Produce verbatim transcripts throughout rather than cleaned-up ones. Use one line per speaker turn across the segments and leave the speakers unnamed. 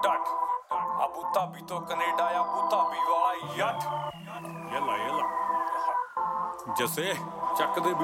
ਕੱਟ Abu Dhabi ਤੋਂ Canada Abu Dhabi ਵਾਲਾ ਯੱਟ ਯੱਲਾ ਯੱਲਾ ਜਸੇ ਚੱਕ ਦੇ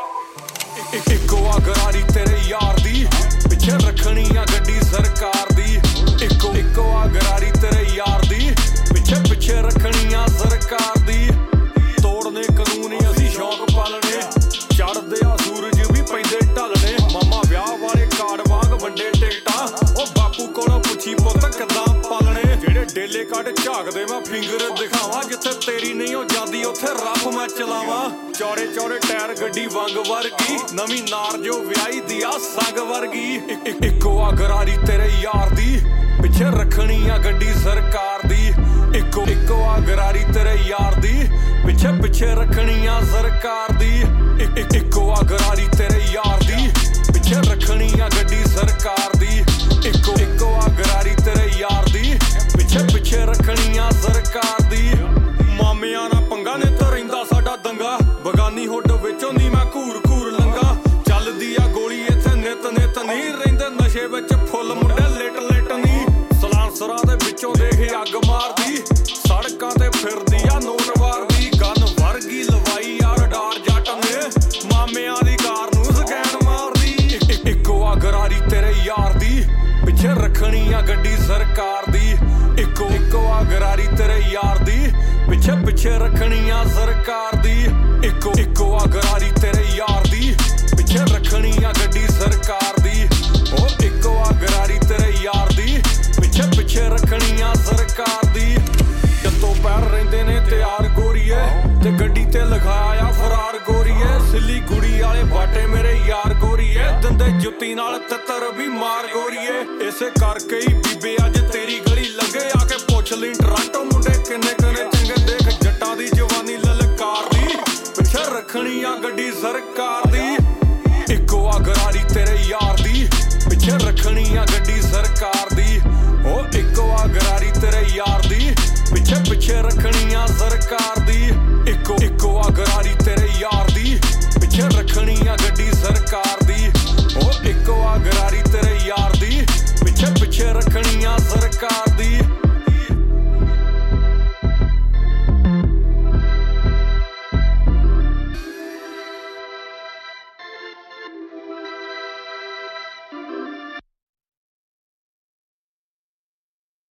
ਬੀਟ ਇੱਕੋ ਆ ਗਰਾਰੀ ਤੇਰੇ ਯਾਰ ਦੀ ਪਿੱਛੇ ਰੱਖਣੀ ਆ ਗੱਡੀ ਸਰਕਾਰ ਦੀ ਇੱਕੋ ਇੱਕੋ ਆ ਗਰਾਰੀ ਤੇਰੇ ਯਾਰ ਦੀ ਪਿੱਛੇ ਪਿੱਛੇ ਰੱਖਣੀ ਆ ਸਰਕਾਰ ਦੀ ਤੋੜਨੇ ਕਾਨੂੰਨ ਅਸੀਂ ਸ਼ੌਕ ਪਾਲਣੇ ਚੜਦੇ ਆ ਸੂਰਜ ਵੀ ਪੈਂਦੇ ਢਲਣੇ ਮਾਮਾ ਵਿਆਹ ਵਾਲੇ ਕਾਰਡ ਵਾਂਗ ਵੰਡੇ ਟਿਕਟਾਂ ਉਹ ਬਾਪੂ ਕੋਲੋਂ ਪੁੱਛੀ ਪੁੱਤ ਕਿੱਦਾਂ ਪਾਲਣੇ ਜਿਹੜੇ ਡੇਲੇ ਕੱਢ ਝਾਕਦੇ ਮੈਂ ਫਿੰਗਰ ਦਿਖਾਵਾਂ ਜਿੱਥੇ ਤੇਰੀ ਨਹੀਂ ਉਹ ਜਾਂਦੀ ਉੱਥੇ ਰੱਬ ਮੈਂ ਚਲਾਵਾਂ ਚੌੜੇ ਚੌੜੇ ਟਾਇਰ ਗੱਡੀ ਵੰਗ ਵਰਗੀ ਨਵੀਂ ਨਾਰ ਜੋ ਵਿਆਹੀ ਦੀ ਆ ਸੰਗ ਵਰਗੀ ਇੱਕੋ ਆ ਗਰਾਰੀ ਤੇਰੇ ਯਾਰ ਦੀ ਪਿੱਛੇ ਰੱਖਣੀ ਆ ਗੱਡੀ ਸਰਕਾਰ ਦੀ ਇੱਕੋ ਇੱਕੋ ਆ ਗਰਾਰੀ ਤੇਰੇ ਯਾਰ ਦੀ ਪਿੱਛੇ ਪਿੱਛੇ ਰੱਖਣੀ ਆ ਸਰਕਾਰ ਦੀ ਇੱਕੋ ਆ ਗਰਾਰੀ ਤੇਰੇ ਯਾਰ ਦੀ ਪਿੱਛੇ ਰੱਖਣੀ ਆ ਗੱਡੀ ਸਰਕਾਰ ਦੀ ਇੱਕੋ ਇੱਕੋ ਆ ਗਰਾਰੀ ਤੇਰੇ ਯਾਰ ਦੀ ਪਿੱਛੇ ਪਿੱਛੇ ਰੱਖਣੀ ਆ ਸਰਕਾਰ ਦੀ ਮਾਮਿਆਂ ਨਾਲ ਪੰਗਾ ਨੇ ਤਾਂ ਰਹਿੰਦਾ ਸਾਡਾ ਦੰਗਾ ਬਗਾਨੀ ਹੁੱਡ ਵਿੱਚੋਂ ਦੀ ਮੈਂ ਘੂਰ ਘੂਰ ਲੰਗਾ ਚੱਲਦੀ ਆ ਗੋਲੀ ਇੱਥੇ ਨਿਤ ਨਿਤ ਨਹੀਂ ਰਹਿੰਦੇ ਨਸ਼ੇ ਵਿੱਚ ਫੁੱਲ ਮੁੰਡੇ ਲਿਟ ਲਿਟ ਨਹੀਂ ਸਲਾਂਸਰਾਂ ਦੇ ਵਿੱਚੋਂ ਦੇਖ ਅੱਗ ਮਾਰਦੀ ਸੜਕਾਂ ਤੇ ਫਿਰਦੀ ਆ ਨੋਟ ਵਾਰਦੀ ਗਨ ਵਰਗੀ ਲਵਾਈ ਆ ਰਡਾਰ ਜੱਟ ਨੇ ਮਾਮਿਆਂ ਦੀ ਕਾਰ ਨੂੰ ਸਕੈਨ ਮਾਰਦੀ ਇੱਕੋ ਆ ਗਰਾਰੀ ਤੇਰੇ ਯਾਰ ਦੀ ਪਿੱਛੇ ਰੱਖਣੀ ਆ ਗੱਡੀ ਸਰਕਾਰ ਦੀ ਇੱਕੋ ਇੱਕੋ ਆ ਗਰਾਰੀ ਤੇਰੇ ਯਾਰ ਦੀ ਪਿੱਛੇ ਪਿੱਛੇ ਰੱਖਣੀ ਆ ਸਰਕਾਰ ਦੀ ਇੱਕੋ ਇੱਕੋ ਆ ਗਰਾਰੀ ਤੇਰੇ ਯਾਰ ਦੀ ਪਿੱਛੇ ਰੱਖਣੀ ਆ ਗੱਡੀ ਸਰਕਾਰ ਦੀ ਉਹ ਇੱਕੋ ਆ ਗਰਾਰੀ ਤੇਰੇ ਯਾਰ ਦੀ ਪਿੱਛੇ ਪਿੱਛੇ ਰੱਖਣੀ ਆ ਸਰਕਾਰ ਦੀ ਜੱਤੋਂ ਪੈਰ ਰਹਿੰਦੇ ਨੇ ਤਿਆਰ ਗੋਰੀਏ ਤੇ ਗੱਡੀ ਤੇ ਲਿਖਾਇਆ ਫਰਾਰ ਗੋਰੀਏ ਸਿੱਲੀ ਗੁੜੀ ਵਾਲੇ ਬਾਟੇ ਮੇਰੇ ਯਾਰ ਗੋਰੀਏ ਦਿੰਦੇ ਜੁੱਤੀ ਨਾਲ ਤਿੱਤਰ ਵੀ ਮਾਰ ਗੋਰੀਏ ਇਸੇ ਕਰਕੇ ਹੀ ਬੀਬੇ ਅੱਜ ਤੇਰੀ ਗਲੀ ਲੰਘੇ ਆ ਕੇ ਪੁੱਛ ਲਈ ਟਰਾਂਟੋ ਮੁੰਡੇ ਕਿੰਨੇ ਕਿੰਨੇ ਚੰਗੇ ਦੇਖ ਜੱਟਾਂ ਦੀ ਜਵਾਨੀ ਲਲਕਾਰ ਦੀ ਪਿੱਛੇ ਰੱਖਣੀ ਆ ਗੱਡੀ ਸਰਕਾਰ ਦੀ